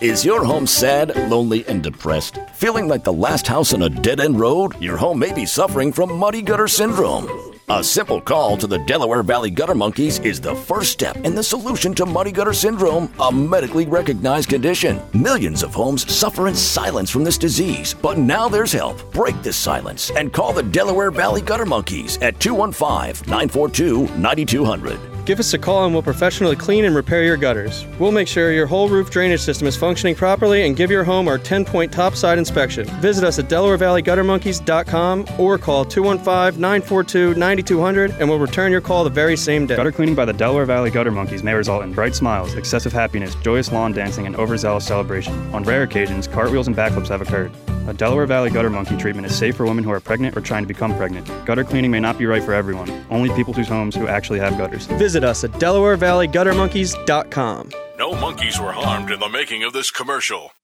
Is your home sad, lonely, and depressed? Feeling like the last house on a dead-end road? Your home may be suffering from muddy gutter syndrome. A simple call to the Delaware Valley Gutter Monkeys is the first step in the solution to muddy gutter syndrome, a medically recognized condition. Millions of homes suffer in silence from this disease, but now there's help. Break this silence and call the Delaware Valley Gutter Monkeys at 215-942-9200. Give us a call and we'll professionally clean and repair your gutters. We'll make sure your whole roof drainage system is functioning properly and give your home our 10-point topside inspection. Visit us at DelawareValleyGutterMonkeys.com or call 215-942-9200 and we'll return your call the very same day. Gutter cleaning by the Delaware Valley Gutter Monkeys may result in bright smiles, excessive happiness, joyous lawn dancing, and overzealous celebration. On rare occasions, cartwheels and backflips have occurred. A Delaware Valley Gutter Monkey treatment is safe for women who are pregnant or trying to become pregnant. Gutter cleaning may not be right for everyone. Only people whose homes who actually have gutters. Visit us at DelawareValleyGutterMonkeys.com. No monkeys were harmed in the making of this commercial.